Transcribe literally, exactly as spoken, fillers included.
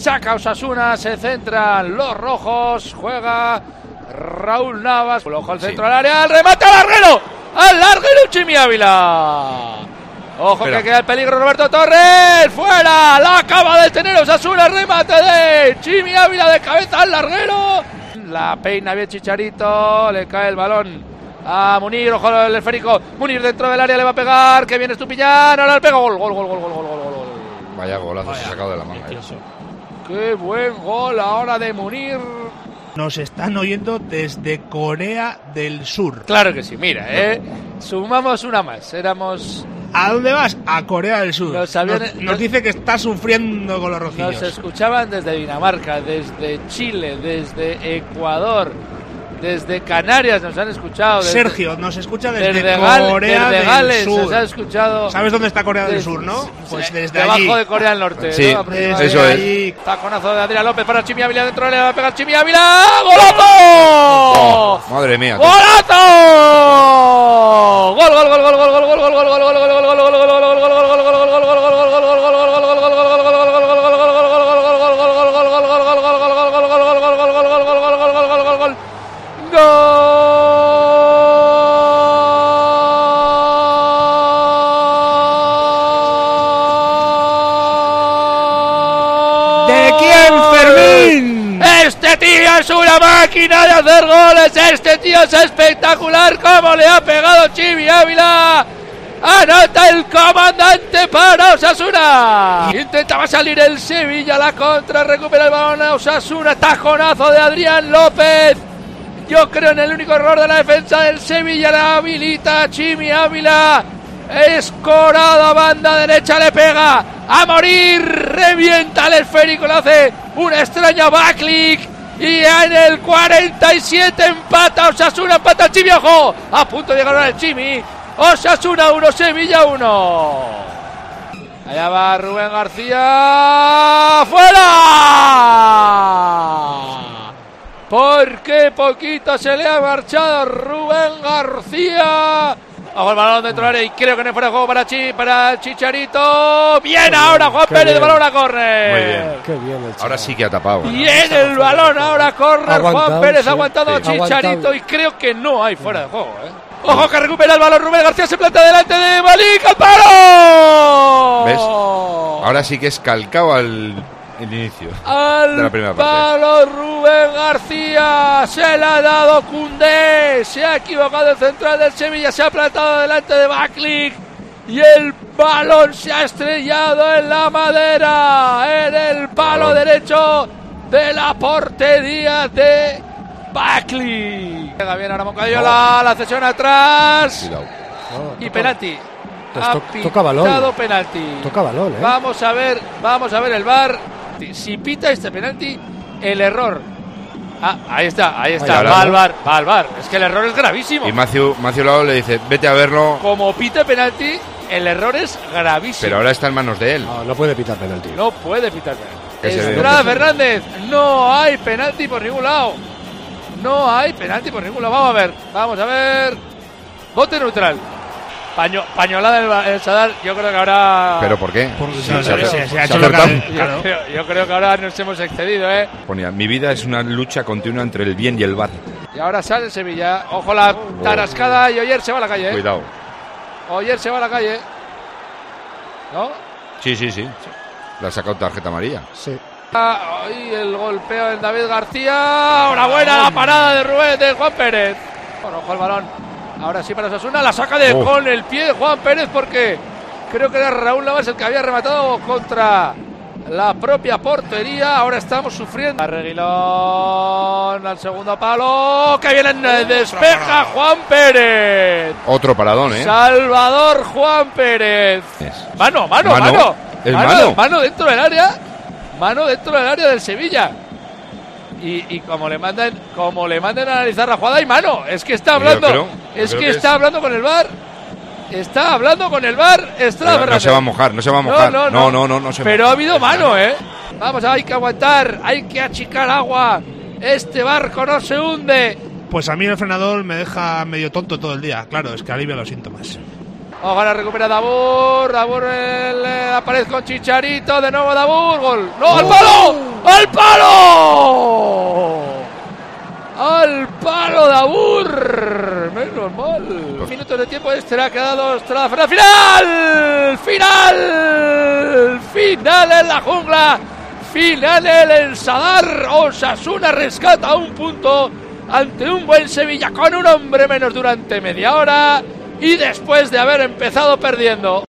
saca Osasuna, se centran los rojos, juega Raúl Navas, ojo al centro sí. del área, el remate al larguero, al larguero Chimi Ávila. Ojo Espera. que queda el peligro Roberto Torres, fuera, la acaba de tener Osasuna, remate de Chimi Ávila de cabeza al larguero. La peina bien Chicharito, le cae el balón a Munir, ojo el esférico, Munir dentro del área le va a pegar, que viene Estupiñán, ahora le pega, gol, gol, gol, gol, gol, gol, gol, gol. Vaya golazo Vaya. se ha sacado de la manga. Eh. Qué buen gol ahora de Munir. Nos están oyendo desde Corea del Sur. Claro que sí, mira, eh, sumamos una más, éramos... ¿A dónde vas? A Corea del Sur. Nos, habían, nos, nos dice que está sufriendo con los rojillos. Nos escuchaban desde Dinamarca, desde Chile, desde Ecuador, desde Canarias nos han escuchado. Desde, Sergio nos escucha desde, desde Corea desde del Gales Sur. Nos ha escuchado. ¿Sabes dónde está Corea desde, del Sur, no? Pues desde debajo allí. de Corea del Norte. Sí, ¿no? eso es. Taconazo de Adrián López para Chimi Ávila dentro, le va a pegar Chimi Ávila. ¡Golazo! Oh, madre mía. ¡Golazo! Gol, gol, gol, gol, gol, gol, gol, gol, gol, gol, gol, gol, gol, gol, gol, gol. Este tío es una máquina de hacer goles. Este tío es espectacular. Como le ha pegado Chimi Ávila. Anota el comandante para Osasuna. Intentaba salir el Sevilla, la contra, recupera el balón a Osasuna. Tajonazo de Adrián López. Yo creo en el único error de la defensa del Sevilla. La habilita Chimi Ávila. Escorada, banda derecha, le pega a morir, revienta el esférico, le hace un extraño backlick y en el cuarenta y siete empata Osasuna, empata el Chimi, ojo, a punto de ganar el Chimi. Osasuna uno, Sevilla uno. Allá va Rubén García, ¡fuera! Porque poquito se le ha marchado Rubén García. Ojo el balón dentro del área y creo que no es fuera de juego para, Chi, para Chicharito. Bien qué ahora Juan Pérez, bien. De balón a córner. Muy bien. Qué bien el ahora sí que ha tapado. Bien ¿no? el balón ahora a córner. Juan Pérez sí, ha aguantado sí. a Chicharito aguantado. Y creo que no hay fuera de juego. ¿eh? Ojo que recupera el balón Rubén García, se planta delante de Malik, ¡al palo! ¿Ves? Ahora sí que es calcado al el inicio al de la primera parte. Palo Rubén García, se le ha dado Koundé, se ha equivocado el central del Sevilla, se ha plantado delante de Backlick y el balón se ha estrellado en la madera, en el palo balón. derecho de la portería de Backlick. Llega bien ahora Moncayola, la cesión atrás no, y penalti. Ha to- toca balón. penalti. Toca balón, ¿eh? Vamos a ver, vamos a ver el V A R. Si pita este penalti, el error. Ah, ahí está, ahí está. Ay, va al V A R, va al V A R. Es que el error es gravísimo. Y Matthew, Matthew Lao le dice, vete a verlo. Como pita penalti, el error es gravísimo. Pero ahora está en manos de él. No, no puede pitar penalti. No puede pitar penalti. Estrada Fernández, no hay penalti por ningún lado. No hay penalti por ningún lado. Vamos a ver, vamos a ver. Bote neutral. Paño, pañolada del Sadar, yo creo que ahora... ¿Pero por qué? Por, sí, se, se, se, se, se ha se hecho lo que, claro. yo, yo creo que ahora nos hemos excedido, ¿eh? Ponía, mi vida es una lucha continua entre el bien y el V A R. Y ahora sale Sevilla. Ojo la tarascada y Oyer se va a la calle, ¿eh? Cuidado. Oyer se va a la calle. ¿No? Sí, sí, sí. Le ha sacado tarjeta amarilla. Sí. Ahí el golpeo de David García. Enhorabuena la parada de Rubén, de Juan Pérez. Bueno, ojo el balón. Ahora sí para Osasuna, la saca de oh. con el pie de Juan Pérez porque creo que era Raúl Navas el que había rematado contra la propia portería. Ahora estamos sufriendo. Reguilón al segundo palo. Que viene, despeja Juan Pérez. Otro paradón, ¿eh? Salvador Juan Pérez. Mano, mano, mano. Mano, ¿El mano, mano? mano dentro del área. Mano dentro del área del Sevilla. Y, y como le mandan como le manden a analizar la jugada, y mano, es que está hablando, creo, es que, que está es... hablando con el V A R, está hablando con el V A R, Estrada no se va a mojar, no se va a mojar, no, no, no, no, no, no se pero moja. Ha habido mano, eh, vamos, hay que aguantar, hay que achicar agua, este barco no se hunde. Pues a mí el frenador me deja medio tonto todo el día, claro, es que alivia los síntomas. Ahora recupera Dabur, Dabur el, eh, aparece con Chicharito, de nuevo Dabur, gol, no, al palo. menos mal. Pues minutos de tiempo extra quedados tras la final. Final. Final en la jungla. Final en el Sadar. Osasuna rescata un punto ante un buen Sevilla con un hombre menos durante media hora y después de haber empezado perdiendo.